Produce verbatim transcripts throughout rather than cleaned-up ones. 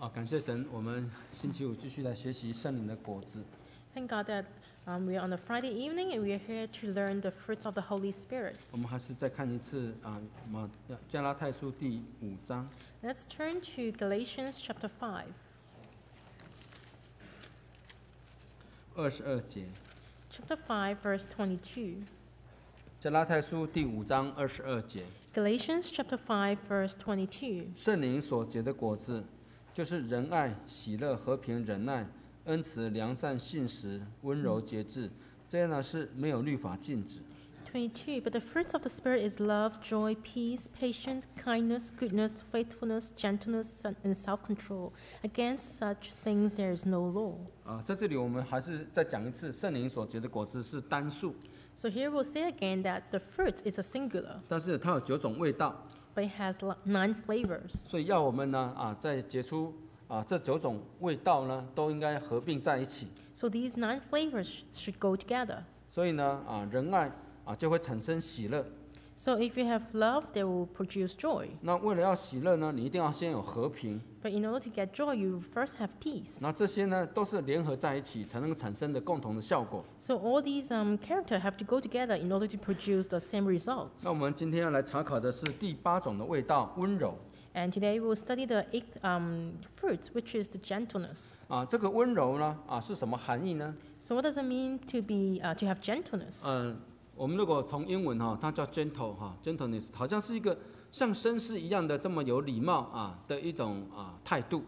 啊，感谢神，我们星期五继续来学习圣灵的果子。 Thank God that um, we are on a Friday evening and we are here to learn the fruits of the Holy Spirit. 我们还是再看一次啊，马加拉太书第五章 Let's turn to Galatians chapter five, 二十二节。 chapter five, verse twenty-two. 加拉太书第五章二十二节， Galatians chapter five, verse twenty-two. 圣灵所结的果子，就是仁爱、喜乐、和平、忍耐、恩慈、良善、信实、温柔、节制，这样呢是没有律法禁止。 twenty-two. But the fruits of the Spirit is love, joy, peace, patience, kindness, goodness, faithfulness, gentleness, and self-control. Against such things there is no law. 啊，在这里我们还是再讲一次，圣灵所结的果子是单数， So here we'll say again that the fruit is a singular, 但是它有九种味道， but it has lo- nine flavors. 所以要我们呢啊，在结出啊这九种味道呢，都应该合并在一起。 So these nine flavors sh- should go together. 所以呢啊，仁爱啊就会产生喜乐。 So if you have love, they will produce joy. 那为了要喜乐呢，你一定要先有和平。 But in order to get joy, you first have peace. 那这些呢，都是联合在一起才能够产生的共同的效果。 So all these um, character have to go together in order to produce the same results. 那我们今天要来查考的是第八种的味道——温柔。 And today we will study the eighth um, fruit, which is the gentleness. 啊，这个温柔呢，啊是什么含义呢？ So what does it mean to be uh, to have gentleness? 嗯、我们如果从英文哈、它叫 gentle 哈、gentleness， 好像是一个像绅士一样的这么有礼貌啊的一种啊态度。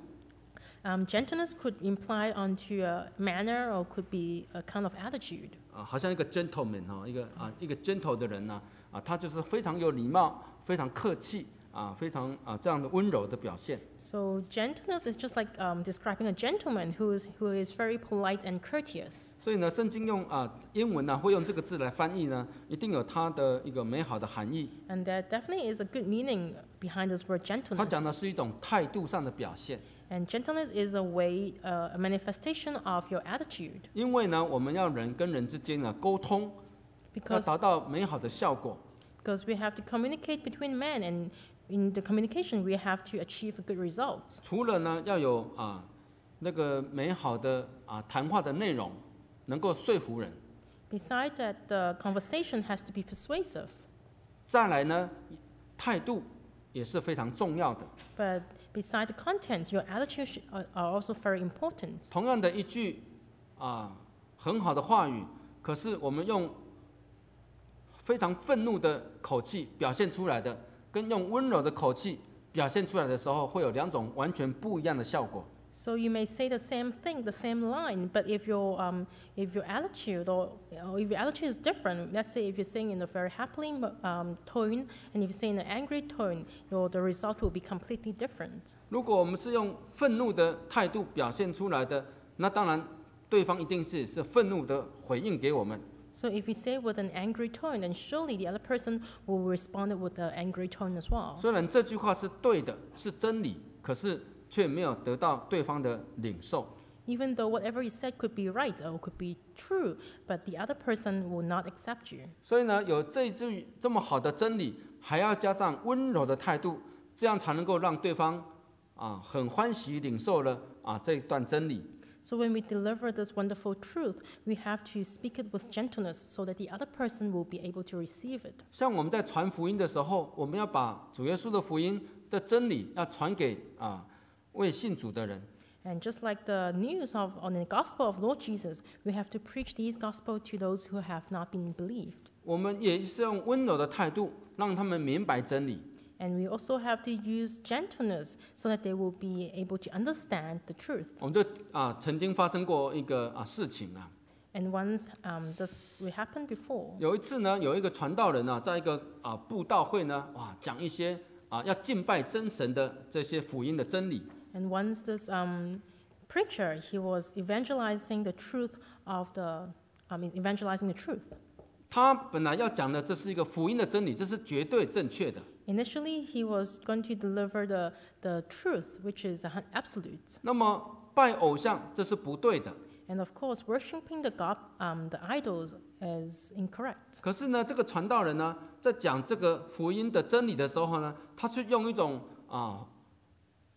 Um, gentleness could imply onto a manner or could be a kind of attitude. 啊，好像一个 gentleman 哈，一个啊一个 gentle 的人呢，啊，他就是非常有礼貌，非常客气啊，非常啊这样的温柔的表现。 So gentleness is just like um, describing a gentleman who is who is very polite and courteous. 所以呢，圣经用啊英文呢会用这个字来翻译呢，一定有它的一个美好的含义。 And there definitely is a good meaning behind this word 它讲 gentleness. 的是一种态度上的表现。 And gentleness is a way, uh, a manifestation of your attitude. 因为呢，我们要人跟人之间呢沟通，要 Because 达到美好的效果。 because we have to communicate between men, and in the communication we have to achieve a good result. 除了呢要有啊那个美好的啊谈话的内容，能够说服人。 Besides that, the conversation has to be persuasive. 再来呢，态度也是非常重要的。 But besides the content, your attitude should, are, are also very important. 同样的一句啊很好的话语，可是我们用非常愤怒的口气表现出来的，跟用温柔的口气表现出来的时候，会有两种完全不一样的效果。 So you may say the same thing, the same line, but if your um, if your attitude or, or if your attitude is different, let's say if you're saying in a very happily um, tone and if you say in an angry tone, your the result will be completely different. 如果我们是用愤怒的态度表现出来的，那当然对方一定是是愤怒的回应给我们。 So if you say with an angry tone, then surely the other person will respond with an angry tone as well. 虽然这句话是对的，是真理，可是却没有得到对方的领受。 Even though whatever you said could be right or could be true, but the other person will not accept you. 所以呢，有这一句这么好的真理，还要加上温柔的态度，这样才能够让对方啊很欢喜领受了啊这一段真理。 So when we deliver this wonderful truth, we have to speak it with gentleness so that the other person will be able to receive it. 像我们在传福音的时候，我们要把主耶稣的福音的真理要传给啊未信主的人。 And just like the news of on the gospel of Lord Jesus, we have to preach these gospel to those who have not been believed. 我们也是用温柔的态度，让他们明白真理。 And we also have to use gentleness so that they will be able to understand the truth. 我们就啊曾经发生过一个啊事情啊， And once um, this will happen before. 有一次呢，有一个传道人呢、在一个啊布道会呢，哇，讲一些啊要敬拜真神的这些福音的真理。 And once this um, preacher, he was evangelizing the truth of the, I mean, evangelizing the truth. 他本来要讲的这是一个福音的真理，这是绝对正确的。 Initially, he was going to deliver the, the truth, which is a hun- absolute. 那么拜偶像这是不对的。 And of course, worshiping the god, um, the idols is incorrect. 可是呢，这个传道人呢，在讲这个福音的真理的时候呢，他却用一种啊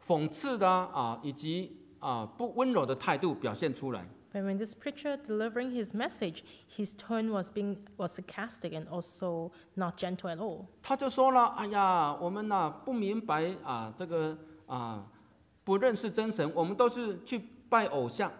讽刺的啊，以及啊不温柔的态度表现出来。 But when this preacher delivering his message, his tone was being was sarcastic and also not gentle at all. 他就说了：“哎呀，我们呐、不明白啊，这个啊不认识真神，我们都是去拜偶像。”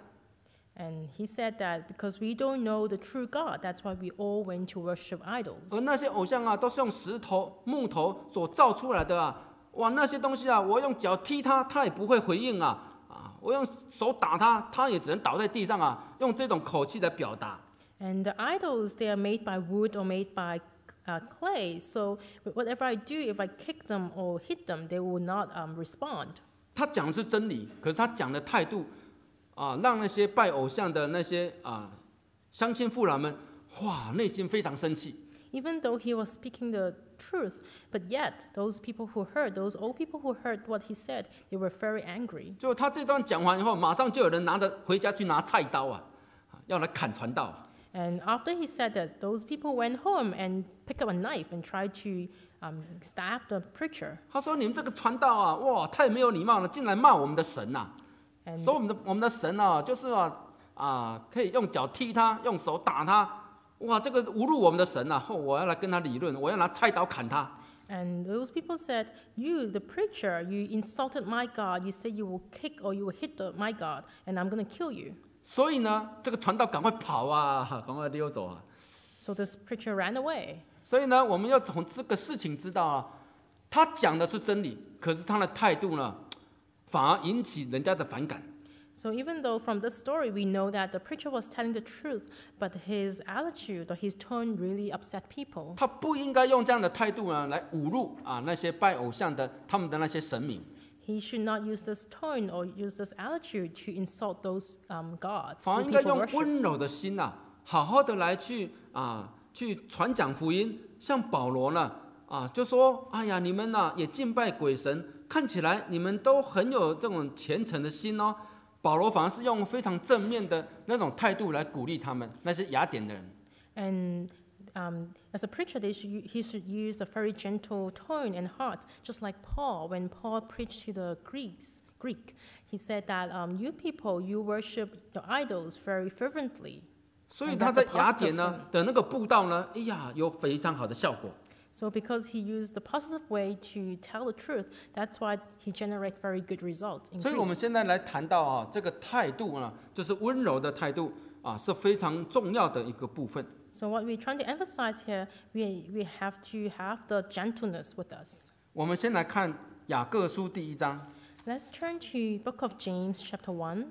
And he said that because we don't know the true God, that's why we all went to worship idols. 而那些偶像啊，都是用石头、木头所造出来的啊！哇，那些东西啊，我用脚踢它，它也不会回应啊！啊，我用手打它，它也只能倒在地上啊！用这种口气来表达。 And the idols, they are made by wood or made by uh, clay. So whatever I do, if I kick them or hit them, they will not um, respond. 他讲的是真理，可是他讲的态度啊，让那些拜偶像的那些啊乡亲父老们，哇，内心非常生气。 Even though he was speaking the truth, but yet those people who heard, those old people who heard what he said, they were very angry. 就他这段讲完以后，马上就有人拿着回家去拿菜刀啊，要来砍传道。 And after he said that, those people went home and picked up a knife and tried to um, stab the preacher. 他说：“你们这个传道啊，哇，太没有礼貌了，竟然骂我们的神呐、啊！ And 说我们的我们的神啊，就是啊啊，可以用脚踢他，用手打他，哇，这个侮辱我们的神啊！哦，我要来跟他理论，我要拿菜刀砍他。” And those people said, "You, the preacher, you insulted my God. You said you will kick or you will hit the, my God, and I'm going to kill you." 所以呢，这个传道赶快跑啊，赶快溜走啊！ So this preacher ran away. 所以呢，我们要从这个事情知道啊，他讲的是真理，可是他的态度呢，反而引起人家的反感。 So even though from this story we know that the preacher was telling the truth, but his attitude or his tone really upset people. 他不应该用这样的态度呢来侮辱啊那些拜偶像的他们的那些神明。 He should not use this tone or use this attitude to insult those um, gods 反而 who 应该 people 用 worship. 温柔的心呐、啊，好好的来去啊去传讲福音。像保罗呢啊就说：“哎呀，你们呐、也敬拜鬼神，看起来你们都很有这种虔诚的心哦。”保罗反而是用非常正面的那种态度来鼓励他们那些雅典的人。 And um, as a preacher, they should, he should use a very gentle tone and heart, just like Paul. When Paul preached to the Greeks, Greek, he said that um, you people, you worship your idols very fervently. 所以他在雅典呢的那个布道呢，哎呀，有非常好的效果。 So because he used the positive way to tell the truth, that's why he generated very good results. In 所以我们 Greece. 现在来谈到啊，这个态度呢，就是温柔的态度啊，是非常重要的一个部分。 So what we're trying to emphasize here, we, we have to have the gentleness with us. 我们先来看雅各书第一章， Let's turn to Book of James, chapter one.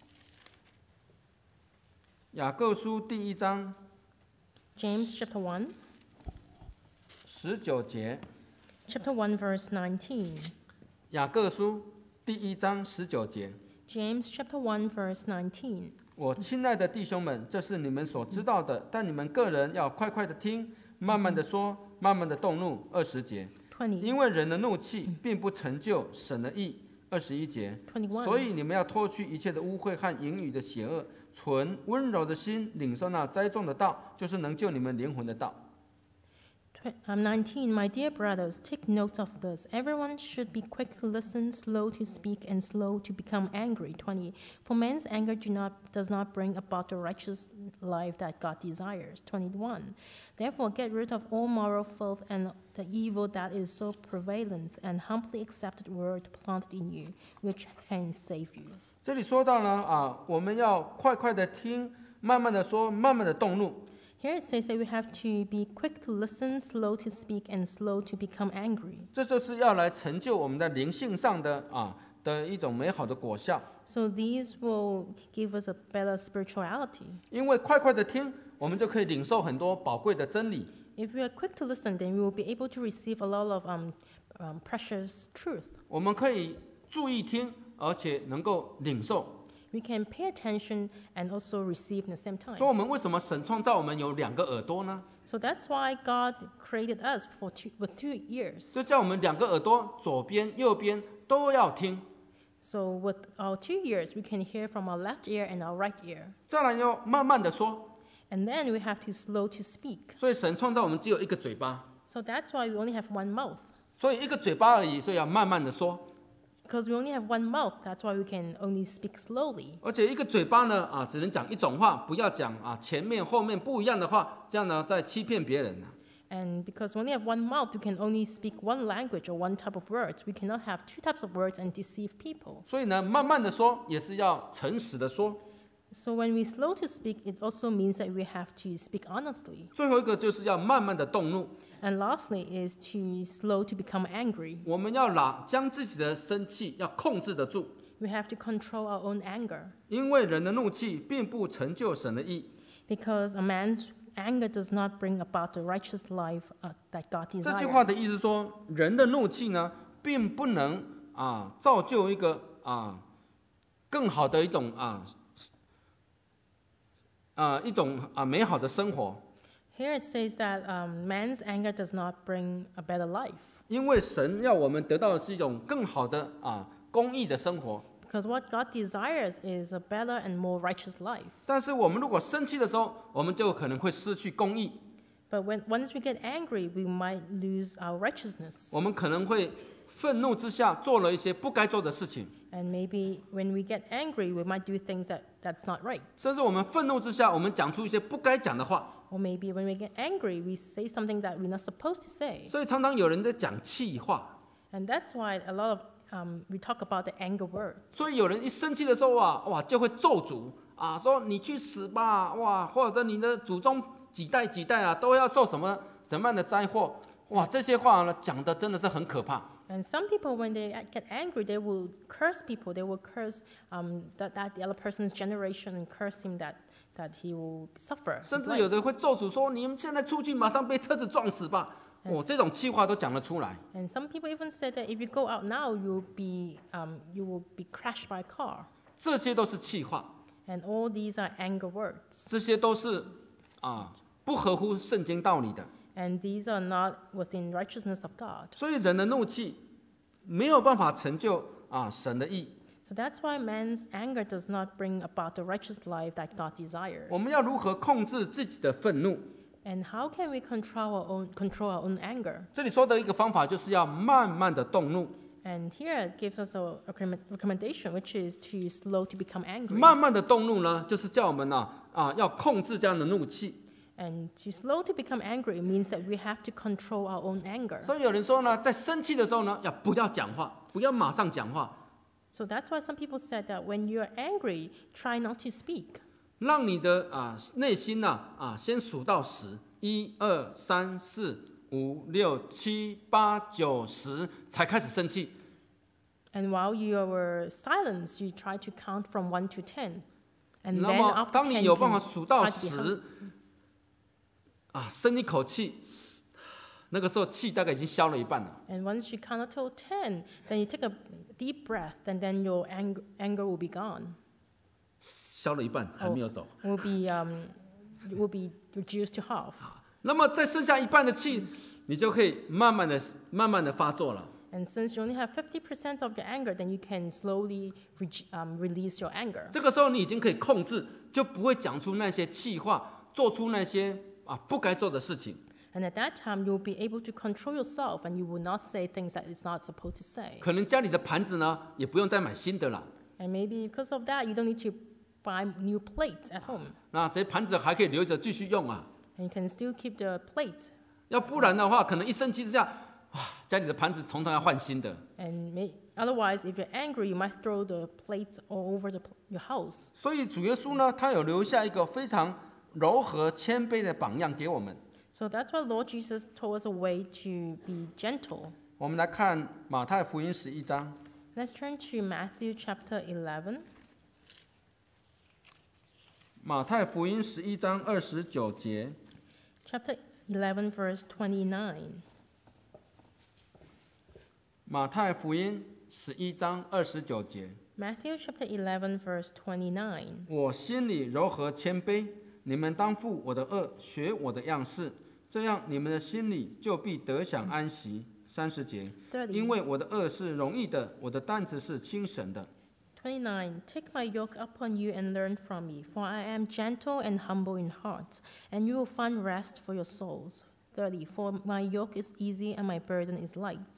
雅各书第一章 James, chapter one. 十九节， Chapter one, verse nineteen. 雅各书第一章十九节。 James, chapter one, verse nineteen. 我亲爱的弟兄们，这是你们所知道的，但你们个人要快快的听，慢慢的说，慢慢的动怒。二十节， twenty, 因为人的怒气并不成就神的义。二十一节， twenty-one. 所以你们要脱去一切的污秽和言语的邪恶，存温柔的心，领受那栽种的道，就是能救你们灵魂的道。 Tw- Um, nineteen, my dear brothers, take note of this. Everyone should be quick to listen, slow to speak, and slow to become angry. twenty, for man's anger do not, does not bring about the righteous life that God desires. twenty-one, therefore get rid of all moral filth and the evil that is so prevalent, and humbly accept the word planted in you, which can save you. 这里说到呢，啊，我们要快快的听，慢慢的说，慢慢的动怒。 Here it says that we have to be quick to listen, slow to speak, and slow to become angry. 这就是要来成就我们在灵性上的啊的一种美好的果效。 So these will give us a better spirituality. 因为快快的听，我们就可以领受很多宝贵的真理。 If we are quick to listen, then we will be able to receive a lot of um, um, precious truth. 我们可以注意听，而且能够领受。 We can pay attention and also receive in the same time. 所以，我们为什么神创造我们有两个耳朵呢？ So that's why God created us for two, with two ears. 就叫我们两个耳朵，左边、右边都要听。 So with our two ears, we can hear from our left ear and our right ear. 再来要慢慢的说。 And then we have to slow to speak. 所以，神创造我们只有一个嘴巴， So that's why we only have one mouth. 所以一个嘴巴而已，所以要慢慢的说。 Because we only have one mouth, that's why we can only speak slowly. 而且一个嘴巴呢，啊，只能讲一种话，不要讲啊前面后面不一样的话，这样呢在欺骗别人。 And because we only have one mouth, we can only speak one language or one type of words. We cannot have two types of words and deceive people. 所以呢，慢慢的说也是要诚实的说。 So when we slow to speak, it also means that we have to speak honestly. 最后一个就是要慢慢的动怒。 And lastly is to slow to become angry. 我们要拿将自己的生气要控制得住， We have to control our own anger. 因为人的怒气并不成就神的义。 Because a man's anger does not bring about the righteous life uh, that God 这句话的 desires. 意思说，人的怒气呢，并不能啊造就一个啊更好的一种啊啊一种啊美好的生活， Here it says that um, man's anger does not bring a better life. 因为神要我们得到的是一种更好的啊公义的生活。 Because what God desires is a better and more righteous life. 但是我们如果生气的时候，我们就可能会失去公义， But when, once we get angry, we might lose our righteousness. 我们可能会愤怒之下做了一些不该做的事情。 And maybe when we get angry, we might do things that, that's not right. 甚至我们愤怒之下，我们讲出一些不该讲的话， Or maybe when we get angry, we say something that we're not supposed to say. 所以常常有人在讲气话。 And that's why a lot of um, we talk about the anger word. 所以有人一生气的时候啊，哇，就会咒诅啊，说你去死吧，哇，或者你的祖宗几代几代啊，都要受什么什么样的灾祸，哇，这些话呢讲的真的是很可怕。 And some people, when they get angry, they will curse people. They will curse um, that, that the other person's generation and curse him that, that he will suffer. 甚 his 至 life. 有的会咒诅说，你们现在出去马上被车子撞死吧，哦，这种气话都讲得出来。 And some people even said that if you go out now, you'll be, um, you will be crashed by a car. 这些都是气话， And all these are anger words. 这些都是啊不合乎圣经道理的。 And these are not within righteousness of God. 所以人的怒气没有办法成就啊神的义。 So that's why man's anger does not bring about the righteous life that God desires. 我们要如何控制自己的愤怒？ And how can we control our own, control our own anger? 这里说的一个方法就是要慢慢的动怒， And here it gives us a, a recommend- recommendation, which is to slow to become angry. 慢慢的动怒呢，就是叫我们呢啊要控制这样的怒气。 And to slow to become angry means that we have to control our own anger. 所以有人说呢，在生气的时候呢，要不要讲话，不要马上讲话， So that's why some people said that when you're angry, try not to speak. 让你的啊内心呢啊先数到十，一二三四五六七八九十，才开始生气。 And while you were silent, you try to count from one to ten. And 那 then 么 after 当 ten, 你 you 有办法 can 数到 try to be hum- 十，啊，深一口气，那个时候气大概已经消了一半了。 And once you count until ten, then you take a deep breath, and then your ang- anger will be gone. 消了一半还没有走， Will be um, will be reduced to half. 那么再剩下一半的气，你就可以慢慢的、慢慢的发作了。 And since you only have fifty percent of your anger, then you can slowly re- um, release your anger. 这个时候你已经可以控制，就不会讲出那些气话，做出那些啊不该做的事情。 And at that time, you'll be able to control yourself, and you will not say things that it's not supposed to say. 可能家里的盘子呢，也不用再买新的了。 And maybe because of that, you don't need to buy new plates at home. 那这些盘子还可以留着继续用啊。 And you can still keep the plates. 要不然的话，可能一生气之下，哇，家里的盘子常常要换新的。 And may, otherwise, if you're angry, you might throw the plates all over the, pl- your house. 所以主耶稣呢，他有留下一个非常柔和谦卑的榜样给我们。 So that's why Lord Jesus told us a way to be gentle. 我们来看马太福音十一章， Let's turn to Matthew chapter eleven. 马太福音十一章二十九节， Chapter eleven, verse twenty-nine. 马太福音十一章二十九节， Matthew chapter eleven, verse twenty-nine. 我心里柔和谦卑，你们当负我的恶，学我的样式，这样你们的心里就必得享安息。三十节， thirty. 因为我的恶是容易的，我的担子是轻省的。 twenty-nine. Take my yoke upon you and learn from me, for I am gentle and humble in heart, and you will find rest for your souls. thirty. For my yoke is easy and my burden is light.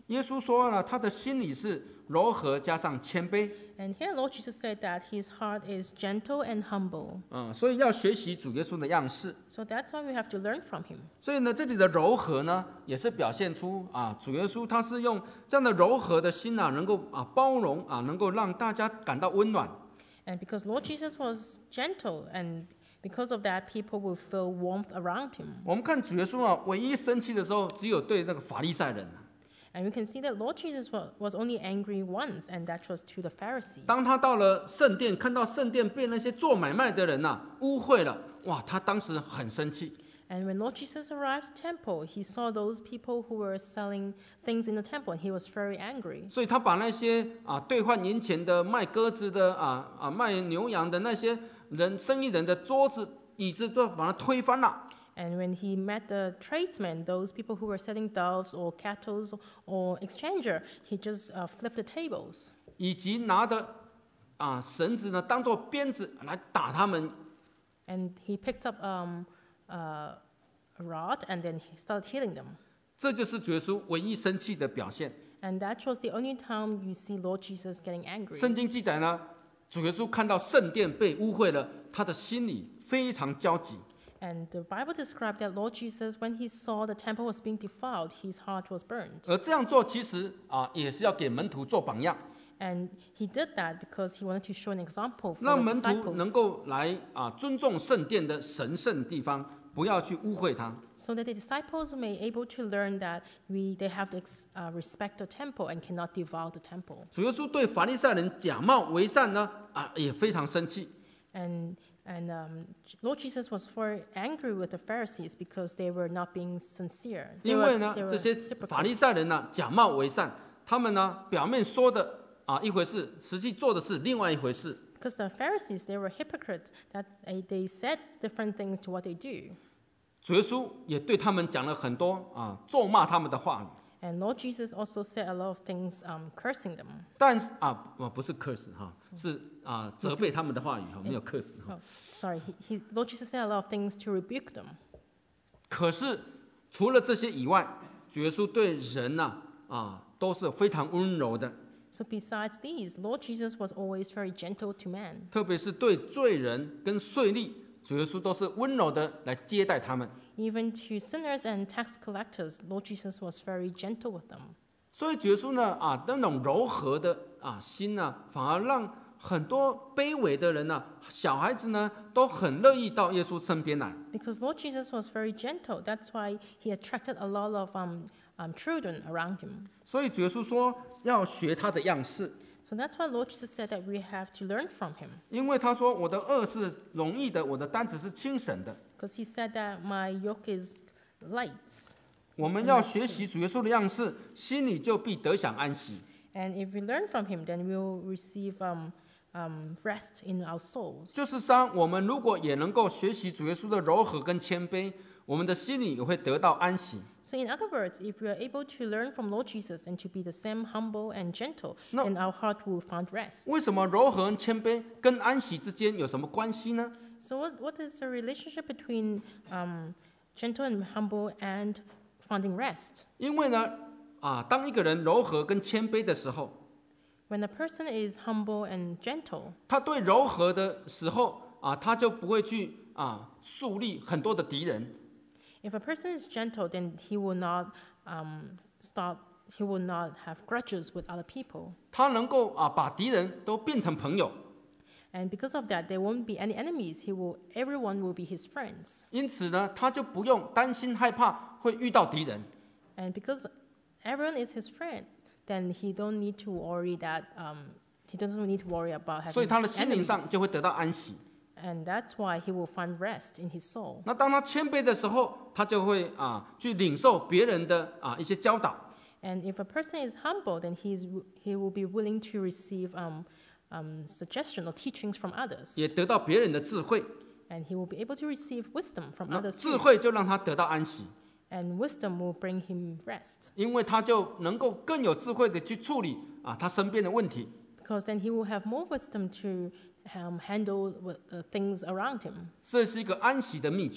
耶稣说了，他的心里是柔和加上谦卑， And here Lord Jesus said that his heart is gentle and humble. 嗯，所以要学习主耶稣的样式。 So that's why we have to learn from him. 所以呢，这里的柔和呢，也是表现出啊，主耶稣他是用这样的柔和的心啊，能够啊包容啊，能够让大家感到温暖。 And because Lord Jesus was gentle, and because of that, people will feel warmth around him. 我们看主耶稣啊，唯一生气的时候，只有对那个法利赛人啊。 And we can see that Lord Jesus was, was only angry once, and that was to the Pharisees. 当他到了圣殿，看到圣殿被那些做买卖的人呐、啊、污秽了，哇，他当时很生气。 And when Lord Jesus arrived at the temple, he saw those people who were selling things in the temple, and he was very angry. 所以他把那些啊兑换银钱的、卖鸽子的、啊啊卖牛羊的那些人、生意人的桌子、椅子都把它推翻了。 And when he met the tradesmen, those people who were selling doves or cattle or exchanger, he just uh, flipped the tables. 以及拿的啊绳子呢当做鞭子来打他们。 And he picked up um, uh, a rod, and then he started hitting them. 这就是主耶稣唯一生气的表现。 And that was the only time you see Lord Jesus getting angry. 圣经记载呢，主耶稣看到圣殿被污秽了，他的心里非常焦急。 And the Bible described that Lord Jesus, when he saw the temple was being defiled, his heart was burned. 而这样做其实啊，也是要给门徒做榜样， And he did that because he wanted to show an example for 让 the 门徒能 disciples, 够来啊尊重圣殿的神圣地方，不要去污秽它。 so that the disciples may able to learn that we they have to ex, uh, respect the temple and cannot defile the temple. 主耶稣对法利赛人假冒为善呢，啊也非常生气。 And and um, Lord Jesus was very angry with the Pharisees because they were not being sincere. They 因 were, 为呢 they，were 这些法利 hypocrites. 赛人呢假冒为善，他们呢表面说的啊一回事，实际做的是另外一回事。 Because the Pharisees, they were hypocrites, that they, they said different things to what they do. 主耶稣也对他们讲了很多啊咒骂他们的话语。 And Lord Jesus also said a lot of things um, cursing them. 但是啊，不不是 curse 哈，是啊责备他们的话语哈，没有 curse 哈。 Oh, sorry, he, he, Lord Jesus said a lot of things to rebuke them. 可是除了这些以外，主耶稣对人呐 啊都是非常温柔的， So besides these, Lord Jesus was always very gentle to man. 特别是对罪人跟税吏，主耶稣都是温柔的来接待他们。 Even to sinners and tax collectors, Lord Jesus was very gentle with them. 所以主耶稣呢啊那种柔和的啊心呢、反而让很多卑微的人呢、小孩子呢都很乐意到耶稣身边来。 Because Lord Jesus was very gentle, that's why he attracted a lot of um, um, children around him. 所以主耶稣说要学他的样式。 So that's why Lord Jesus said that we have to learn from him. 因为他说我的恶是容易的，我的担子是轻省的。 Because he said that my yoke is light. 我们要学习主耶稣的样式，心里就必得享安息。 And if we learn from him, then we'll receive um, um, rest in our souls. 就是说，我们如果也能够学习主耶稣的柔和跟谦卑，我们的心里也会得到安息。 So in other words, if we are able to learn from Lord Jesus and to be the same humble and gentle, No. then our heart will find rest. 为什么柔和跟谦卑跟安息之间有什么关系呢？ So what, what is the relationship between um, gentle and humble and finding rest? 因为呢，啊，当一个人柔和跟谦卑的时候， When a person is humble and gentle, 他对柔和的时候啊，他就不会去啊树立很多的敌人。 if a person is gentle, then he will not um, start, he will not have grudges with other people. 他能够啊把敌人都变成朋友， And because of that, there won't be any enemies. He will, everyone will be his friends. 因此呢，他就不用担心害怕会遇到敌人。 And because everyone is his friend, then he don't need to worry that um, he doesn't need to worry about 所以 having 他的心灵上 enemies. 就会得到安息。 And that's why he will find rest in his soul. 那当他谦卑的时候，他就会啊去领受别人的啊一些教导。 And if a person is humble, then he is he will be willing to receive um, um, suggestion or teachings from others. 也得到别人的智慧， And he will be able to receive wisdom from 那 others 智 too. 慧就让他得到安息， And wisdom will bring him rest. 因为他就能够更有智慧的去处理啊他身边的问题。 Because then he will have more wisdom to um, handle with, uh, things around him. 这是一个安息的秘诀。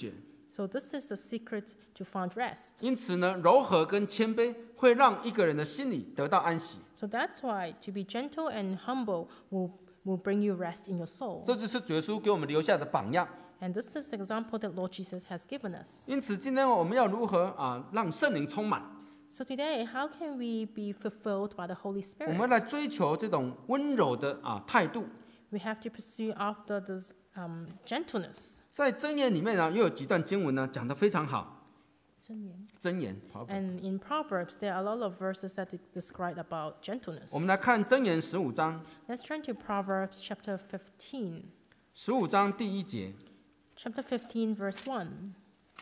So this is the secret to find rest. 因此呢，柔和跟谦卑会让一个人的心里得到安息。 So that's why to be gentle and humble will, will bring you rest in your soul. 这就是主耶稣给我们留下的榜样。 And this is the example that Lord Jesus has given us. 因此，今天我们要如何啊让圣灵充满？ So today, how can we be fulfilled by the Holy 我们来 Spirit? 追求这种温柔的啊态度。 We have to pursue after this um, gentleness. 在箴言里面呢，又有几段经文呢讲得非常好。箴言，好， And in Proverbs, there are a lot of verses that de- describe about gentleness. 我们来看箴言十五章， Let's turn to Proverbs chapter fifteen. 十五章第一节。 Chapter fifteen, verse one.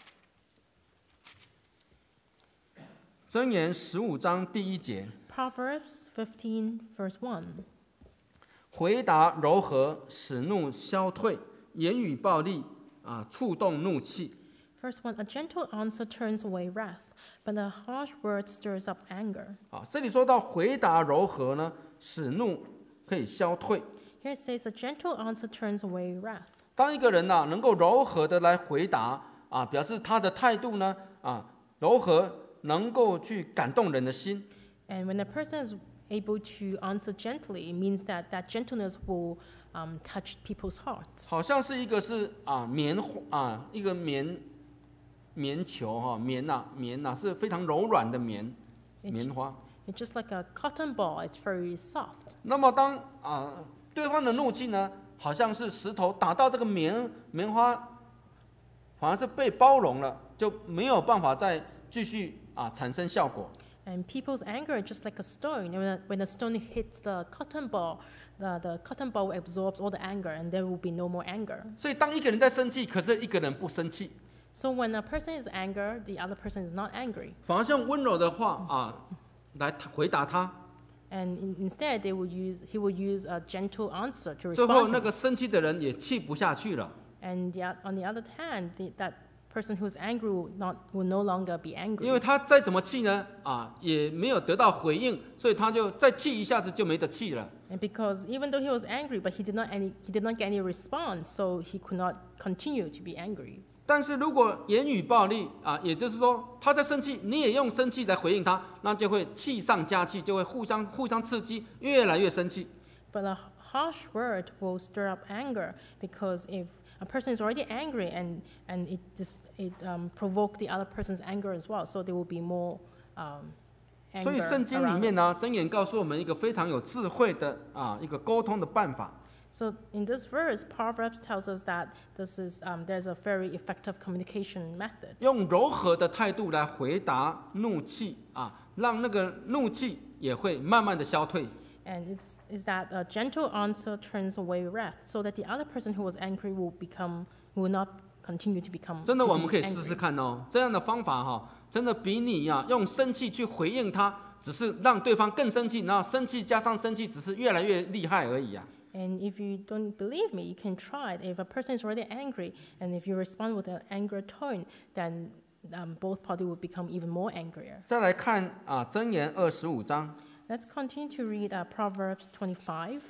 箴言十五章第一节， Proverbs fifteen, verse one. 回答柔和，使怒消退；言语暴力啊，触动怒气。 Verse one. A gentle answer turns away wrath, but a harsh word stirs up anger. 啊，这里说到回答柔和呢，使怒可以消退。 Here it says, a gentle answer turns away wrath. 当一个人呐、能够柔和的来回答啊，表示他的态度呢啊柔和，能够去感动人的心。 And when a person is able to answer gently, it means that that gentleness will um, touch people's hearts. 好像是一个是啊棉啊一个棉棉球哈、棉呐、棉呐、是非常柔软的棉 It- 棉花。 It's just like a cotton ball. It's very soft. 那么当啊对方的怒气呢，好像是石头打到这个棉棉花，反而是被包容了，就没有办法再继续啊产生效果。 And people's anger is just like a stone. When a, when a stone hits the cotton ball, the, the cotton ball absorbs all the anger, and there will be no more anger. 所以当一个人在生气，可是一个人不生气， So when a person is angry, the other person is not angry. 反而是用温柔的话啊来回答他。 And in, instead, they will use, he will use a gentle answer to 最后 respond 那 to 个生气的人也气不下去了， And the, on the other hand, the, that person who's angry will, not, will no longer be 因 angry. 为他再怎么气呢啊也没有得到回应，所以他就再气一下子就没得气了。 And because even though he was angry, but he did not, any, he did not get any response, so he could not continue to be angry. 但是如果言语暴力啊，也就是说他在生气，你也用生气来回应他，那就会气上加气，就会互相互相刺激，越来越生气。 But a harsh word will stir up anger because if a person is already angry and, and it, just, it um, provoked the other person's anger as well, so there will be more um, 所 anger 以圣经里 around 面 it. 呢，箴言告诉我们一个非常有智慧的啊一个沟通的办法。 So in this verse, Proverbs tells us that this is, um, there's a very effective communication method. 用柔和的态度来回答怒气啊，让那个怒气也会慢慢的消退。 And it's is that a gentle answer turns away wrath, so that the other person who was angry will become will not continue to become 真的， to 我们 be 可以试试 angry. 看哦。这样的方法哈、真的比你呀、用生气去回应他，只是让对方更生气，然后生气加上生气，只是越来越厉害而已啊。 And if you don't believe me, you can try it. If a person is already angry, and if you respond with an angry tone, then um, both parties will become even more angrier. 再来看啊，箴言二十五章， Let's continue to read uh, Proverbs twenty-five,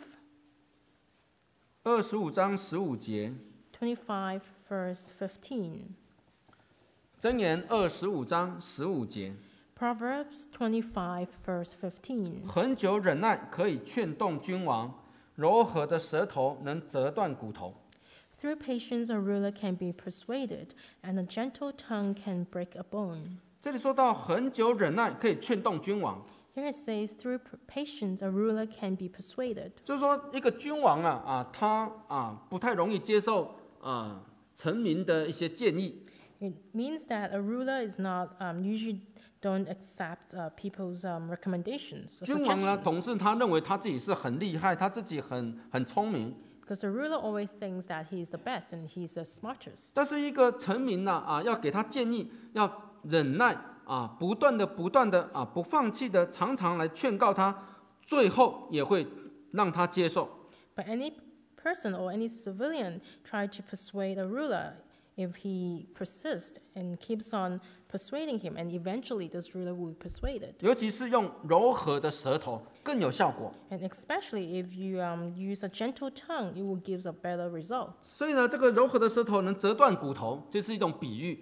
二十五章十五节， twenty-five verse fifteen. 箴言二十五章十五节， Proverbs twenty-five verse fifteen. 恒久忍耐可以劝动君王，柔和的舌头能折断骨头。 Through patience, a ruler can be persuaded, and a gentle tongue can break a bone. 这里说到恒久忍耐可以劝动君王， Here it says, through p- patience, a ruler can be persuaded. 就是说一个君王啊啊，他啊不太容易接受啊臣民的一些建议。 It means that a ruler is not um, usually don't accept uh, people's um, recommendations or 君王呢，总 suggestions. 是他认为他自己是很厉害，他自己很很聪明。 Because the ruler always thinks that he is the best and he's the smartest. 但是一个臣民呢啊，要给他建议，要忍耐啊，不断的不断的啊，不放弃的，常常来劝告他，最后也会让他接受。 But any person or any civilian try to persuade a ruler, if he persists and keeps on persuading him, and eventually this ruler will be persuaded. 尤其是用柔和的舌头更有效果。 And especially if you um, use a gentle tongue, it will give a better result. 所以呢，这个柔和的舌头能折断骨头，这是一种比喻。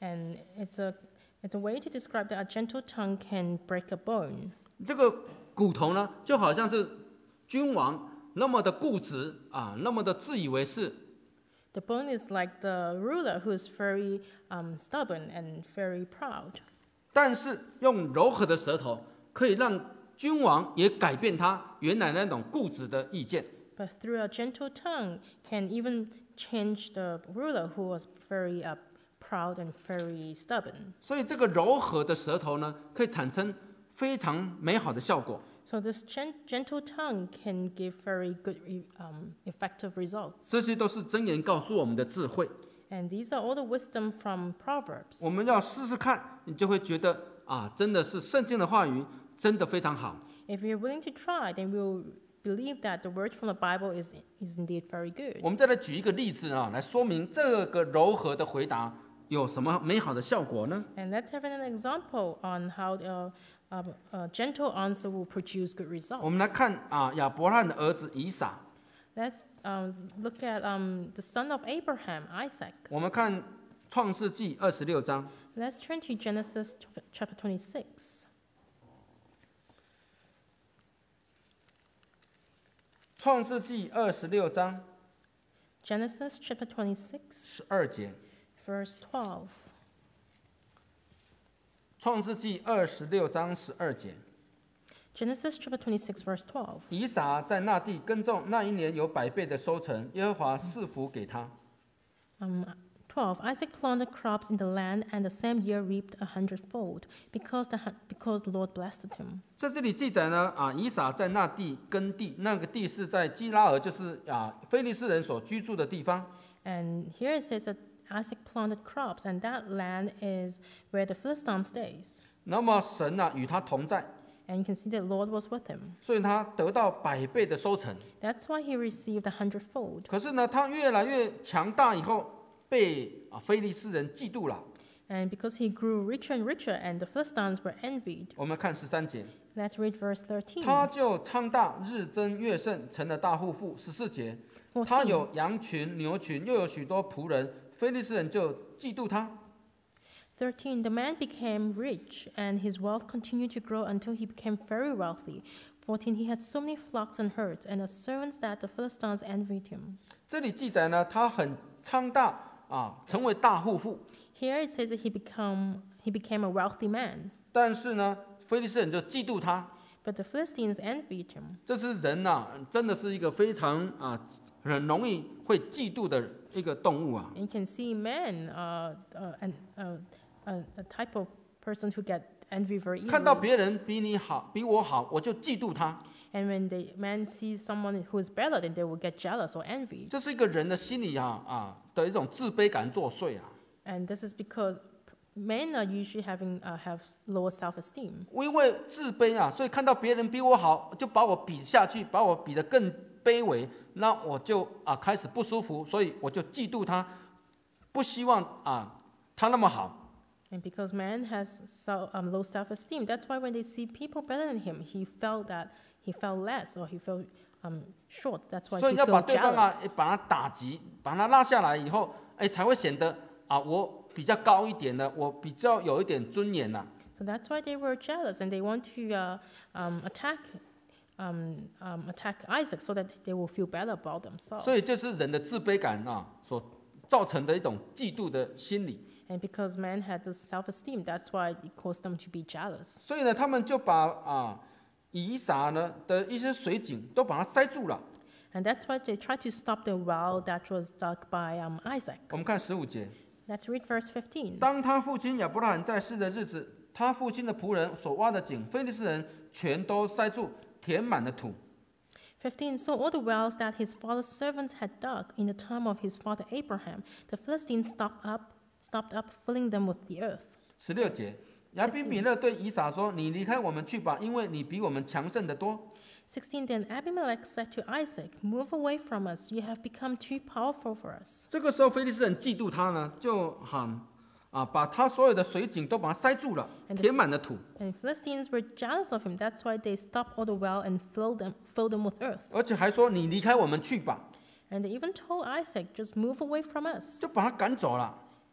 And it's a, it's a way to describe that a gentle tongue can break a bone. 这个骨头呢，就好像是君王那么的固执啊，那么的自以为是。 The bone is like the ruler who is very um, stubborn and very proud. 但是用柔和的舌头，可以让君王也改变他原来那种固执的意见。 But through a gentle tongue can even change the ruler who was very uh, proud and very stubborn. 所以这个柔和的舌头呢，可以产生非常美好的效果。 So this gen- gentle tongue can give very good, um, effective results. 这些都是箴言告诉我们的智慧。 And these are all the wisdom from Proverbs. 我们要试试看，你就会觉得啊，真的是圣经的话语真的非常好。 If you're willing to try, then we'll believe that the word from the Bible is, is indeed very good. 我们再来举一个例子啊，来说明这个柔和的回答有什么美好的效果呢？ And let's have an example on how a, a, a gentle answer will produce good 我 results. 们来看啊，亚伯拉罕的儿子以撒。 Let's um, look at um, the son of Abraham, Isaac. 我们看创世纪二十六章， Let's turn to Genesis chapter twenty-six. 创世纪二十六章 Genesis chapter twenty-six, 十二节。 verse twelve. 创世纪二十六章十二节。 Genesis chapter twenty-six, verse twelve. 以撒在那地耕种，那一年有百倍的收成，耶和华赐福给他。 Um, twelve. Isaac planted crops in the land, and the same year reaped a hundredfold, because the hu- because the Lord blessed him. 在这里记载呢，啊，以撒在那地耕地，那个地是在基拉尔，就是啊非利士人所居住的地方。 And here it says that Isaac planted crops, and that land is where the Philistine stays. 那么神啊与他同在， And you can see that the Lord was with him. 所以他得到百倍的收成。 That's why he received a hundredfold. 可是呢，他越来越强大以后，被啊非利士人嫉妒了。 And because he grew richer and richer, and the Philistines were envied. 我们看十三节， Let's read verse thirteen. 他就昌大，日增月盛，成了大户妇。十四节，他 fourteen. 有羊群、牛群，又有许多仆人，非利士人就嫉妒他。 thirteen. The man became rich, and his wealth continued to grow until he became very wealthy. fourteen. He had so many flocks and herds, and as servants that the Philistines envied him. 这里记载呢，他很昌大啊，成为大户妇。 Here it says that he become he became a wealthy man, 但是呢，非利士人就嫉妒他。 but the Philistines envied him. 这是人呐、啊，真的是一个非常啊，很容易会嫉妒的一个动物啊。 And you can see men, uh, uh, and uh, a, a type of person who get envy very 看到 easily. 别人比你好，比我好，我就嫉妒他。 And when the man sees someone who is better, then they will get jealous or envy. 这是一个人的心理啊啊的一种自卑感作祟啊。 And this is because men are usually having uh, have lower self-esteem. 因为自卑啊，所以看到别人比我好，就把我比下去，把我比得更卑微，那我就啊开始不舒服，所以我就嫉妒他，不希望啊他那么好。 And because man has so, um, low self-esteem, that's why when they see people better than him, he felt that he felt less or he felt um, short. That's why 所 he 以要把 felt 对方啊 jealous. 把他打击，把他拉下来以后，哎才会显得啊我比较高一点的，我比较有一点尊严呐、啊。 So that's why they were jealous, and they want to uh, um, attack um, um, attack Isaac so that they will feel better about themselves. 所以这是人的自卑感啊所造成的一种嫉妒的心理。 And because man had this self-esteem, that's why it caused them to be jealous. 所以呢，他们就把啊以撒呢的一些水井都把它塞住了。 And that's why they tried to stop the well that was dug by um, Isaac. 我们看十五节， Let's read verse fifteen. 当他父亲亚伯拉罕在世的日子，他父亲的仆人所挖的井，非利士人全都塞住，填满了土。 fifteen. So all the wells that his father's servants had dug in the time of his father Abraham, the Philistines stopped up, stopped up, filling them with the earth. 十六节，亚比米勒对以撒说：“你离开我们去吧，因为你比我们强盛得多。” sixteen. Then Abimelech said to Isaac, "Move away from us. You have become too powerful for us." 这个时候，非利士人嫉妒他呢，就喊啊，把他所有的水井都把它塞住了，填满了土。 And Philistines were jealous of him. That's why they stopped all the well and filled them, filled them with earth. 而且还说：“你离开我们去吧。” And they even told Isaac, "Just move away from us." 就把他赶走了。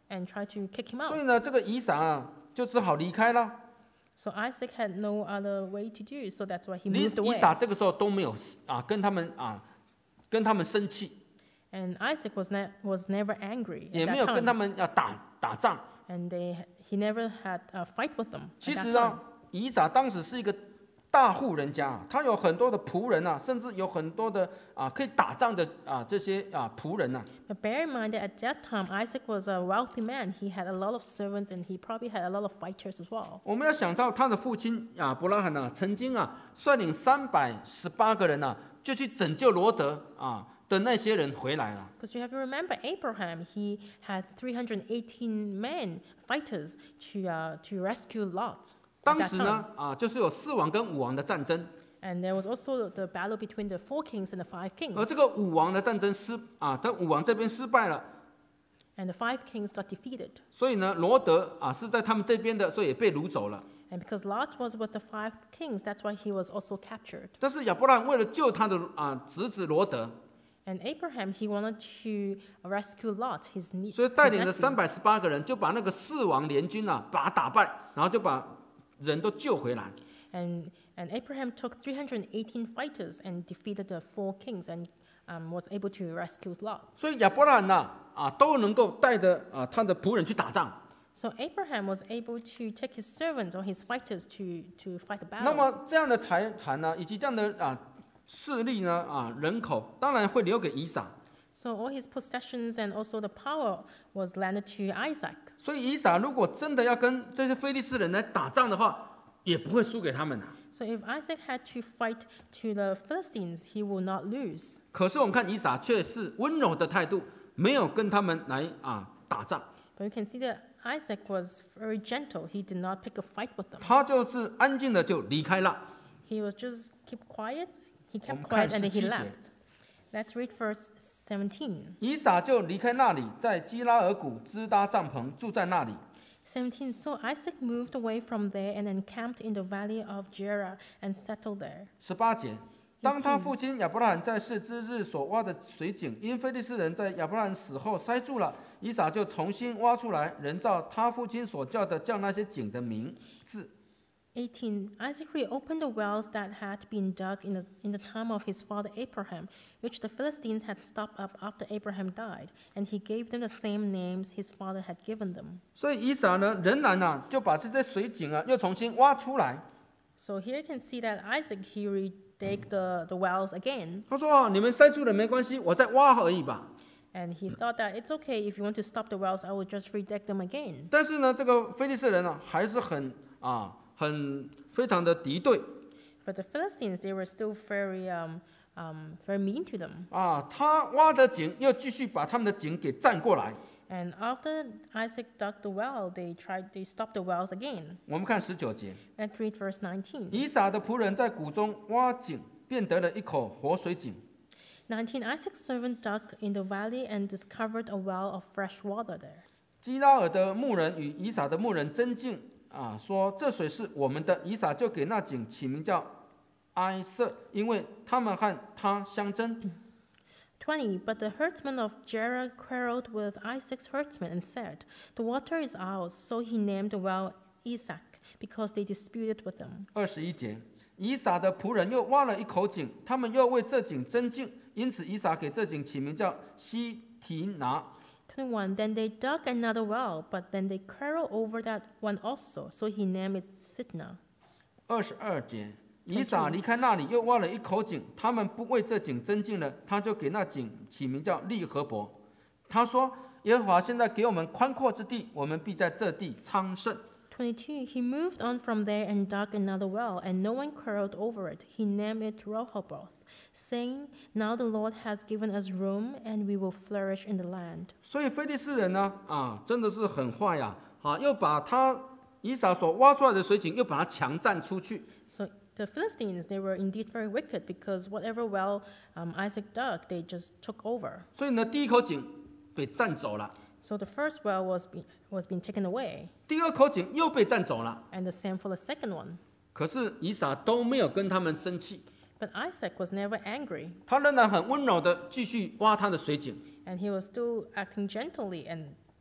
and tried to kick him 所以 out. 呢，这个以撒啊就只好离开了。 So Isaac had no other way to do, so that's why he 以 moved 以 away. 撒这个时候都没有啊跟他们啊跟他们生气， And Isaac was, ne- was never angry 也 at 没有 that 跟他 time. 们要打打仗。 And they, he never had a fight with them 其 at 实 that 啊 time.， 以撒当时是一个大户人家啊，他有很多的仆人啊，甚至有很多的啊可以打仗的啊这些啊仆人呐、啊。 But bear in mind that at that time, Isaac was a wealthy man. He had a lot of servants and he probably had a lot of fighters as well. 我们要想到他的父亲亚伯拉罕呐、啊，曾经啊率领三百十八个人呐、啊，就去拯救罗德啊的那些人回来了。 Because you have to remember Abraham, he had three hundred eighteen men, fighters, to, uh, to rescue Lot. 当 At 时 that 呢 time. 啊，就是有四王跟五王的战争， And there was also the battle between the four kings and the five 而这 kings. 个五王的战争失啊，但五王这边失败了， And the five kings got defeated. 所以呢，罗德啊是在他们这边的，所以也被掳走了。 And because Lot was with the five kings, that's why he was also captured. 但是亚伯拉罕为了救他的啊侄子罗德， And Abraham, he wanted to rescue Lot, his, ne- 所以带 his 领了 nephew. 三百十八个人，就把那个四王联军啊，把他打败，然后就把人都救回来。 And, and Abraham took three hundred eighteen fighters and defeated the four kings and um, was able to rescue Lot. 所以亚伯拉罕呐啊都能够带着啊他的仆人去打仗。 So Abraham was able to take his servants or his fighters to, to fight the 那 battle. 么这样的财产呢，以及这样的啊势力呢啊人口，当然会留给以撒。 So all his possessions and also the power was landed to Isaac. 所以以撒如果真的要跟这些非利士人来打仗的话，也不会输给他们的。 So if Isaac had to fight to the Philistines, he will not lose. 可是我们看以撒却是温柔的态度，没有跟他们来啊打仗， But you can see that Isaac was very gentle. He did not pick a fight with them. 他就是安静的就离开了。 He was just keep quiet. He 我们 kept 看 quiet and then he 十七节。 left. Let's read verse seventeen. 以撒就离开那里，在基拉尔谷支搭帐篷，住在那里。 seventeen. So Isaac moved away from there and encamped in the valley of Gerar and settled there. 十八节，当他父亲亚伯拉罕在世之日所挖的水井，因非利士人在亚伯拉罕死后塞住了，以撒就重新挖出来，人照他父亲所叫的叫那些井的名字。 eighteen. Isaac reopened the wells that had been dug in the, in the time of his father Abraham, which the Philistines had stopped up after Abraham died, and he gave them the same names his father had given them. 所以以撒呢，仍然呢、就把这些水井啊，又重新挖出来。 So here you can see that Isaac, he redug the, the wells again, 他说：“哦，你们塞住了没关系，我再挖而已吧。 and he thought that it's okay if you want to stop the wells, I will just redug them again. ” 但是呢，这个非利士人呢、还是很啊，很非常的敌对 But the Philistines, they were still very, um, um, very mean to them. 啊。他挖的井又继续把他们的井给占过来。 And after Isaac dug the well, they tried, they stopped the wells again. 我们看十九节， Let's read verse nineteen. 以撒的仆人在谷中挖井，便得了一口活水井。 nineteen. Isaac's servant dug in the valley and discovered a well of fresh water there. 基拉尔的牧人与以撒的牧人争竞啊，说这水是我们的。以撒就给那井起名叫埃瑟，因为他们和他相争。 twenty. But the herdsmen of Gerar quarreled with Isaac's herdsmen and said, "The water is ours." So he named the well Isaac, because they disputed with him. 二十一节，以撒的仆人又挖了一口井，他们又为这井争竞，因此以撒给这井起名叫西提拿。 twenty-one. Then they dug another well, but then they quarreled over that one also. So he named it Sitnah. 二十二节，以撒离开那里，又挖了一口井，他们不为这井争竞了，他就给那井起名叫利和伯。他说：“耶和华现在给我们宽阔之地，我们必在这地昌盛。” twenty-two. He moved on from there and dug another well, and no one quarreled over it. He named it Rehoboth, saying, "Now the Lord has given us room, and we will flourish in the land." 所以非利士人呢，啊，真的是很坏呀、啊，又把他以撒所挖出来的水井，又把它强占出去。 So the Philistines, they were indeed very wicked, because whatever well um, Isaac dug, they just took over. 所以呢，第一口井被占走了， So the first well was, be, was being taken away, 第二口井又被占走了。 and the same for the second one. 可是以撒都没有跟他们生气， But Isaac was never angry, 他仍然很温柔的继续挖他的水井。 and he was still acting gently and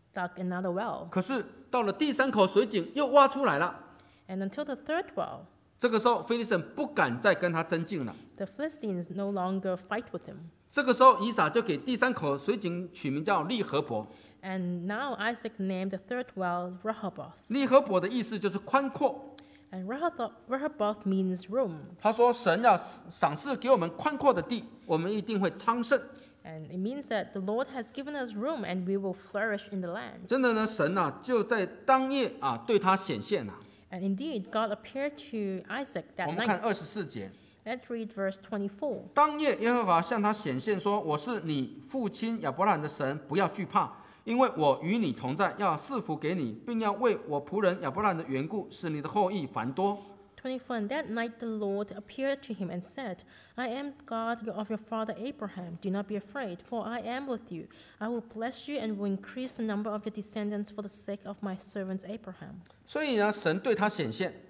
dug another well. 可是到了第三口水井又挖出来了， And until the third well, 这个时候非利士人不敢再跟他争竞了。 the Philistines no longer fight with him. 这个时候以撒就给第三口水井取名叫利河伯。 And now Isaac named the third well Rehoboth. 利河伯的意思就是宽阔。 And Rehoboth, Rehoboth means room. 他说神要赏赐给我们宽阔的地，我们一定会昌盛。 And it means that the Lord has given us room and we will flourish in the land. 真的呢，神啊就在当夜啊对他显现啊。 And indeed, God appeared to Isaac 我 that 们看 night. 二十四节， Let's read verse twenty-four. 当夜耶和华向他显现说：“我是你父亲亚伯兰的神，不要惧怕，因为我与你同在，要赐福给你，并要为我仆人亚伯兰的缘故，使你的后裔繁多。” twenty-four. And that night the Lord appeared to him and said, I am God of your father Abraham. Do not be afraid, for I am with you. I will bless you and will increase the number of your descendants for the sake of my servant Abraham. 所以呢，神对他显现，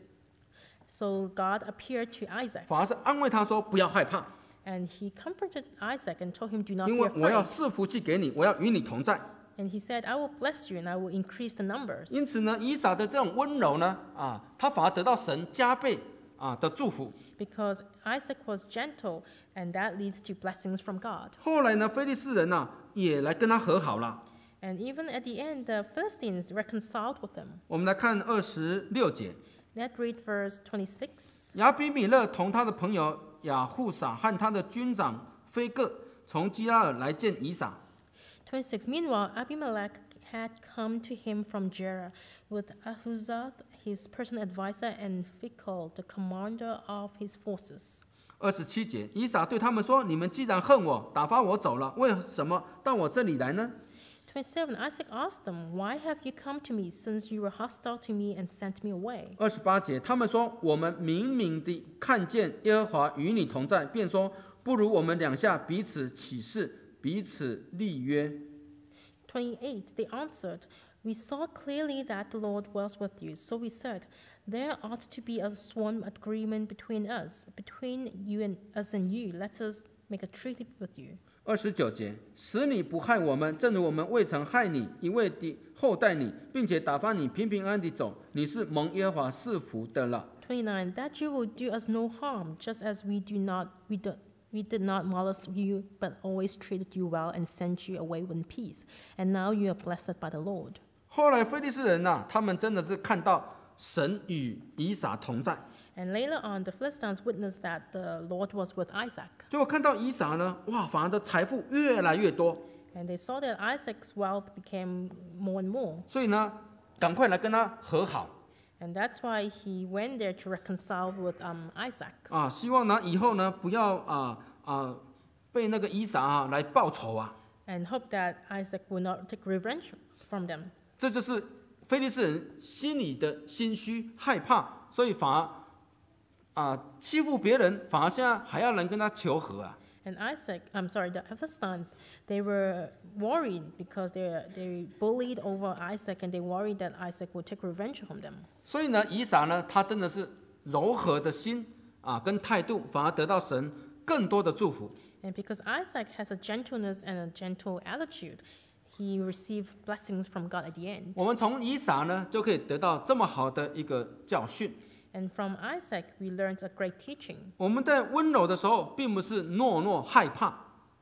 So God appeared to Isaac, 反而是安慰他说：“不要害怕， and he comforted Isaac and told him, Do not 因 be 为我要 afraid. 赐福气给你，我要与你同在。” And he said, I will bless you and I will increase the numbers. 因此呢，以撒的这种温柔呢，啊，他反而得到神加倍啊的祝福。 Because Isaac was gentle, and that leads to blessings from God. 后来呢，非利士人呢、啊、也来跟他和好了。 And even at the end, the Philistines reconciled with him. 我们来看二十六节， Let's read verse twenty-six. 亚比米勒同他的朋友亚户撒和他的军长菲各从基拉尔来见以撒。 twenty-six. Meanwhile, Abimelech had come to him from Gerar with Ahuzath, his personal advisor, and Phicol, the commander of his forces. 二十七节，以撒对他们说：“你们既然恨我，打发我走了，为什么到我这里来呢？” twenty-seven. Isaac asked them, Why have you come to me, since you were hostile to me and sent me away? 二十八节，他们说：“我们明明地看见耶和华与你同在，便说：不如我们两下彼此起誓，彼此立约。” twenty-eight. They answered, We saw clearly that the Lord was with you. So we said, There ought to be a sworn agreement between us, between you and us and you. Let us make a treaty with you. 二十九节，使你不害我们，正如我们未曾害你，一味地厚待你，并且打发你平平安安地走，你是蒙耶和华赐福的了。 twenty-nine. That you will do us no harm, just as we do not we do, we did not molest you, but always treated you well and sent you away with peace. And now you are blessed by the Lord. 后来非利士人呐、啊，他们真的是看到神与以撒同在， And later on, the Philistines witnessed that the Lord was with Isaac. 结果看到以撒呢，哇，反而的财富越来越多， And they saw that Isaac's wealth became more and more. 所以呢，赶快来跟他和好 And that's why he went there to reconcile with um, Isaac. 啊，希望呢以后呢不要啊啊被那个以撒啊来报仇啊， And hope that Isaac will not take revenge from them. 这就是非利士人心里的心虚害怕，所以反而啊欺负别人，反而现在还要人跟他求和啊。 And Isaac, I'm sorry, the Philistines, they were worried because they they bullied over Isaac, and they worried that Isaac would take revenge from them. 所以呢，以撒呢，他真的是柔和的心啊，跟态度，反而得到神更多的祝福。 And because Isaac has a gentleness and a gentle attitude, he received blessings from God at the end. 我们从以撒呢，就可以得到这么好的一个教训。 And from Isaac, we learned a great teaching. 我们在温柔的时候，并不是懦弱害怕，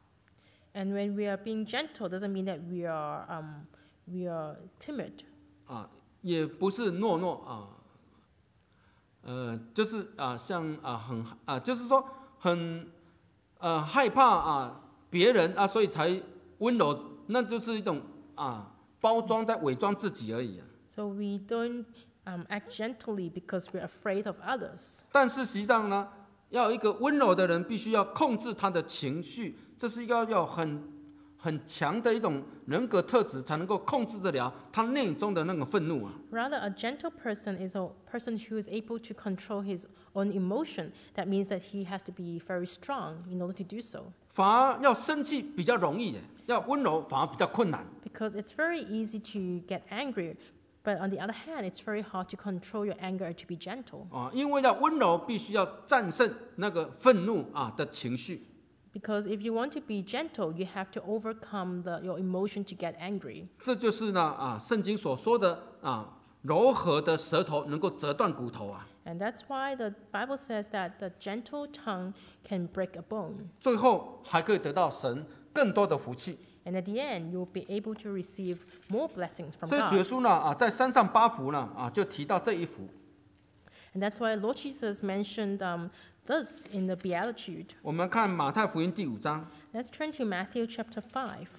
And when we are being gentle, doesn't mean that we are um, we are timid. 啊，也不是懦弱啊，呃，就是啊，像啊很啊，就是说很呃害怕啊别人啊，所以才温柔，那就是一种啊包装在伪装自己而已啊。 So we don't um, act gently because we're afraid of others. 但是实际上呢，要有一个温柔的人，必须要控制他的情绪，这是一个要很很强的一种人格特质，才能够控制得了他内中的那个愤怒啊。 Rather, a gentle person is a person who is able to control his own emotion. That means that he has to be very strong in order to do so. 反而要生气比较容易耶，要温柔反而比较困难。 Because it's very easy to get angry, but on the other hand, it's very hard to control your anger and to be gentle. 啊，因为要温柔，必须要战胜那个愤怒啊的情绪。 Because if you want to be gentle, you have to overcome the, your emotion to get angry. 这就是呢啊，圣经所说的啊，柔和的舌头能够折断骨头啊。 And that's why the Bible says that the gentle tongue can break a bone. 最后还可以得到神更多的福气。 And at the end, you'll be able to receive more blessings from 所以主耶 God. 稣呢啊，在山上八福呢啊，就提到这一福。 And that's why Lord Jesus mentioned um, this in the Beatitude. 我们看马太福音第五章， Let's turn to Matthew chapter five.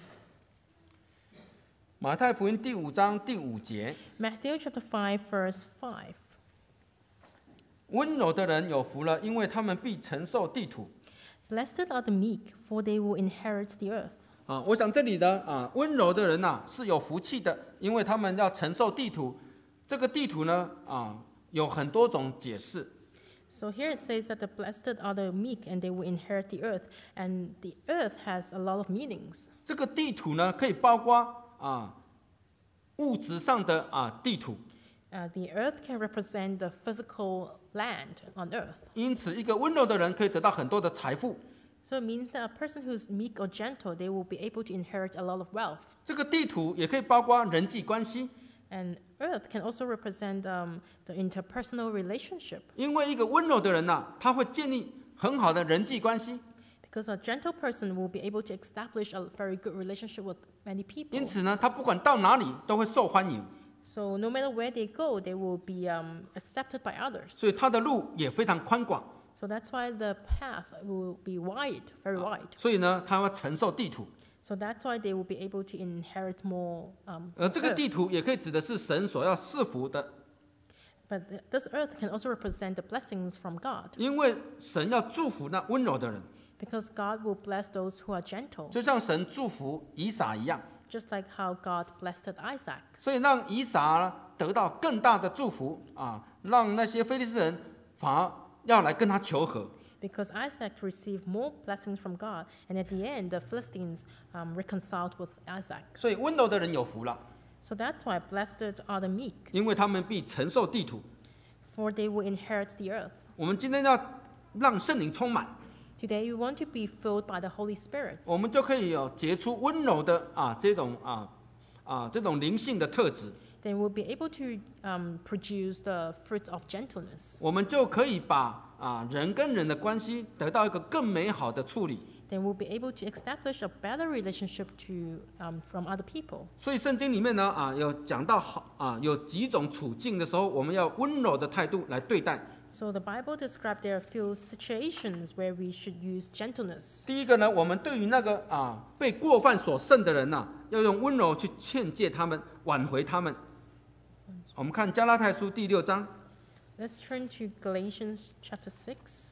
马太福音第五章第五节， Matthew chapter five, verse five. 温柔的人有福了，因为他们必承受地土。 Blessed are the meek, for they will inherit the earth. 啊，我想这里的啊，温柔的人呐、啊、是有福气的，因为他们要承受地土。这个地土呢啊，有很多种解释。 So here it says that the blessed are the meek, and they will inherit the earth. And the earth has a lot of meanings. 这个地土呢，可以包括啊物质上的啊地土。 Uh, the earth can represent the physical land on earth. 因此，一个温柔的人可以得到很多的财富。 So it means that a person who's meek or gentle, they will be able to inherit a lot of wealth. 这个地土也可以包括人际关系， And earth can also represent um, the interpersonal relationship. 因为一个温柔的人呐、他会建立很好的人际关系。 Because a gentle person will be able to establish a very good relationship with many people. 因此呢，他不管到哪里都会受欢迎， So no matter where they go, they will be um, accepted by others. 所以他的路也非常宽广。 So that's why the path will be wide, very wide. 所以呢，他要承受地土。 So that's why they will be able to inherit more um, 而这个 earth. 地土也可以指的是神所要赐福的， But th- this earth can also represent the blessings from God. 因为神要祝福那温柔的人， Because God will bless those who are gentle. 就像神祝福以撒一样。 Just like how God blessed Isaac. 所以让以撒得到更大的祝福啊，让那些非利士人反而要来跟他求和。 Because Isaac received more blessings from God, and at the end, the Philistines um, reconciled with Isaac. 所以温柔的人有福了， So that's why blessed are the meek, 因为他们必承受地土。 for they will inherit the earth. 我们今天要让圣灵充满， Today, we want to be filled by the Holy Spirit. 我们就可以有结出温柔的啊这种啊啊这种灵性的特质， Then we'll be able to um, produce the fruit of gentleness. 我们就可以把啊人跟人的关系得到一个更美好的处理。 Then we'll be able to establish a better relationship to um, from other people. 所以圣经里面呢啊有讲到好啊有几种处境的时候，我们要温柔的态度来对待。 So the Bible described there are a few situations where we should use gentleness. 第一个呢，我们对于那个啊被过犯所胜的人呐、要用温柔去劝诫他们，挽回他们。我们看加拉太书第六章， Let's turn to Galatians chapter six.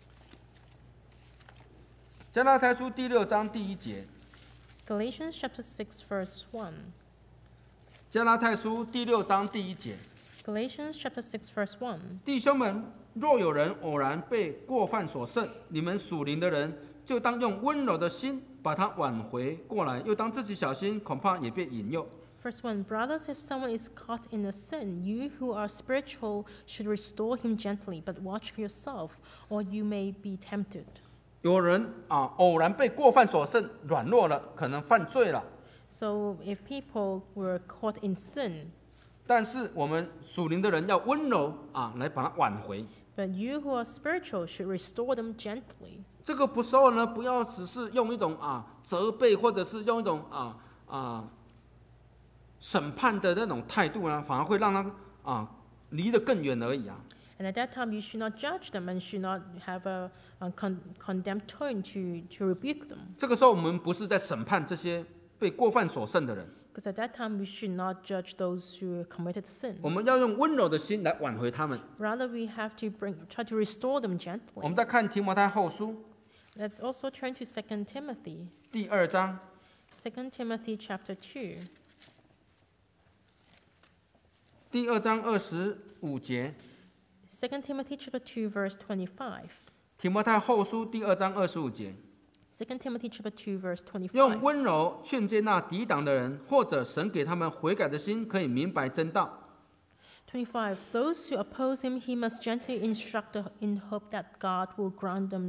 加拉太书第六章第一节， Galatians chapter six, verse one. 加拉太书第六章第一节， Galatians chapter six, verse one. 弟兄们，若有人偶然被过犯所胜，你们属灵的人就当用温柔的心把他挽回过来，又当自己小心，恐怕也被引诱。 Verse one. Brothers, if someone is caught in a sin, you who are spiritual should restore him gently, but watch for yourself, or you may be tempted. 有人啊偶然被过犯所胜，软弱了，可能犯罪了。 So if people were caught in sin, 但是我们属灵的人要温柔啊，来把它挽回。 but you who are spiritual should restore them gently. 这个不时候呢，不要只是用一种啊责备，或者是用一种啊啊审判的那种态度呢，反而会让他啊离得更远而已啊。 And at that time, you should not judge them and should not have a, a con- condemned tone to, to rebuke them. 这个时候我们不是在审判这些被过犯所胜的人， Because at that time, we should not judge those who committed sin. 我们要用温柔的心来挽回他们。 Rather, we have to bring, try to restore them 我 gently. 们再看提摩太后书 Let's also turn to Second Timothy. 第二章， Second Timothy chapter two. 第二章二十五节， Second Timothy chapter two, verse twenty-five. 提摩太后书第二章二十五节。 Second Timothy chapter two, verse 用 twenty-five. 温柔劝诫那抵挡的人，或者神给他们悔改的心，可以明白真道。 twenty-five. Those who oppose him, he must gently instruct in hope that God will grant them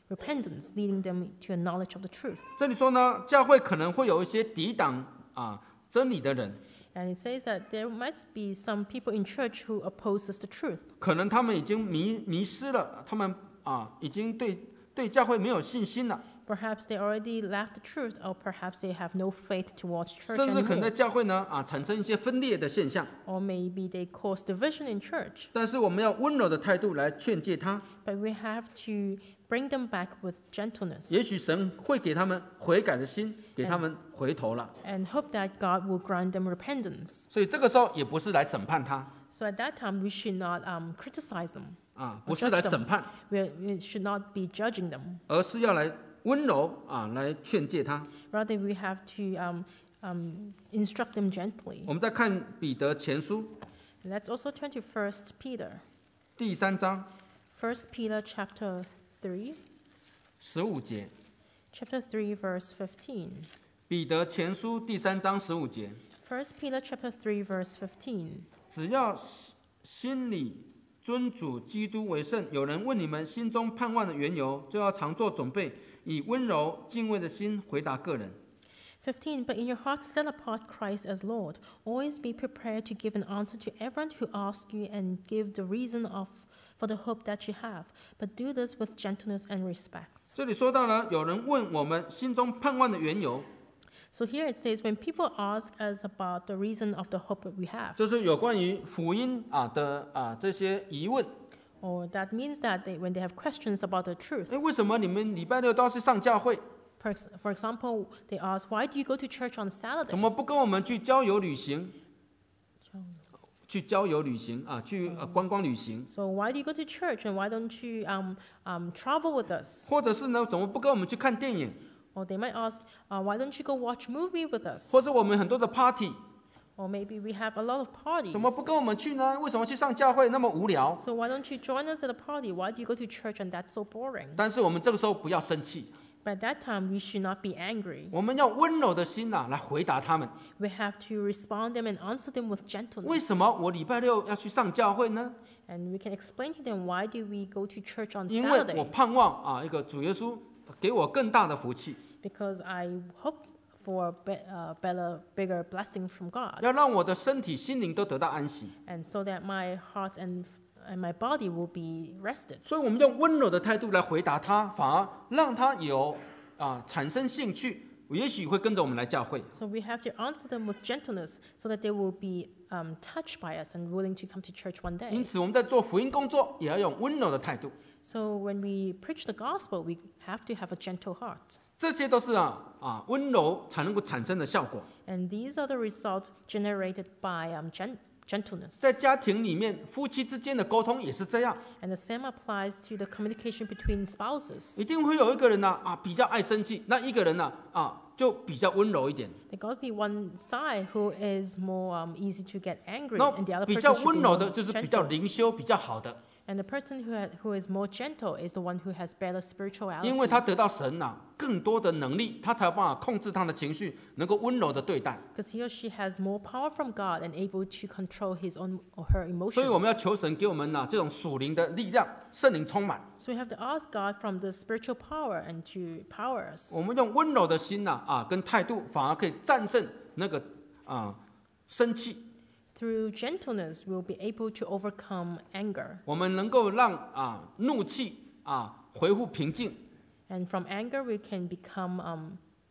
repentance, leading them to a knowledge of the truth. 这里说呢，教会可能会有一些抵挡啊真理的人， And it says that there must be some people in church who opposes the truth. 可能他们已经迷迷失了，他们啊已经对对教会没有信心了， Perhaps they already left the truth, or perhaps they have no faith towards church 甚至可能在 anymore. 教会呢啊产生一些分裂的现象。 Or maybe they cause division in church. 但是我们要温柔的态度来劝诫他， But we have to bring them back with gentleness 也许神会给他们悔改的心，给他们回头了。 and hope that God will grant them repentance. 所以这个时候也不是来审判他 So at that time, we should not um, criticize them. 啊，不是来审判， We, we should not be judging them. 而是要来温柔啊来劝诫他。 Rather, we have to um, um, instruct them gently. 我们再看彼得前书 And let's also turn to First Peter. 第三章 First Peter chapter three, 十五节， chapter three, verse fifteen. 彼得前书第三章十五节， First Peter chapter three, verse fifteen. 只要心里尊主基督为圣，有人问你们心中盼望的缘由，就要常做准备，以温柔敬畏的心回答个人。 fifteen. But in your hearts set apart Christ as Lord. Always be prepared to give an answer to everyone who asks you and give the reason of for the hope that you have. But do this with gentleness and respect. 这里说到了，有人问我们心中盼望的缘由， So here it says, when people ask us about the reason of the hope that we have, 就是有关于福音啊的啊这些疑问。 or that means that they, when they have questions about the truth, 哎，为什么你们礼拜六都要去上教会？ for, ex- for example, they ask, why do you go to church on 怎 Saturday? 么不跟我们去郊游旅行？去郊游旅行啊，去呃观光旅行， So why do you go to church and why don't you um, um, travel with us? 或者是呢，怎么不跟我们去看电影？ Or they might ask, uh, why don't you go watch movie with us? 或者我们很多的 party， Or maybe we have a lot of parties. 怎么不跟我们去呢？为什么去上教会那么无聊？ So why don't you join us at a party? Why do you go to church and that's so boring? 但是我们这个时候不要生气， But at that time, we should not be angry. 我们要温柔的心呐、来回答他们。 We have to respond them and answer them with 为 gentleness. 什么我礼拜六要去上教会呢？ And we can explain to them, why do we go to church on 因为我 Saturday? 盼望啊，一个主耶稣给我更大的福气， Because I hope for a be- uh, better, bigger blessing from God. 要让我的身体、心灵都得到安息。 And so that my heart and, and my body will be rested. 所以，我们用温柔的态度来回答他，反而让他有啊产生兴趣，也许会跟着我们来教会。 So we have to answer them with gentleness so that they will be um, touched by us and willing to come to church one 因 day. 此，我们在做福音工作也要用温柔的态度。 So when we preach the gospel, we have to have a gentle heart. 这些都是啊啊温柔才能够产生的效果。 And these are the results generated by um, gen- gentleness. 在家庭里面，夫妻之间的沟通也是这样， And the same applies to the communication between spouses. 一定会有一个人呢啊比较爱生气，那一个人呢啊就比较温柔一点。 There got to be one side who is more um, easy to get angry, 那 and the other 比较 person should 温 be 柔 more 的就是比较 gentle. 灵修、比较好的， And the person who, ha- who is more gentle is the one who has better 因为他 spirituality. 得到神呐、更多的能力，他才有办法控制他的情绪，能够温柔的对待。 Because he or she has more power from God and able to control his own or her 所以我们要 emotions. 求神给我们呐、这种属灵的力量，圣灵充满。 So we have to ask God from the spiritual power and to power us. 我们用温柔的心呐啊跟态度，反而可以战胜那个啊生气。 Through gentleness, we'll be able to overcome anger. 我们能够让啊怒气啊恢复平静， And from anger, we can become um,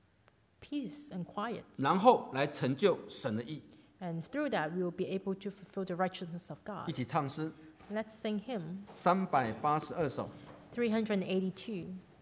peace and quiet. 然后来成就神的意。 And through that, we will be able to fulfill the righteousness of 一 God. 起唱诗 Let's sing hymn 三百八十二首。 three hundred eighty-two.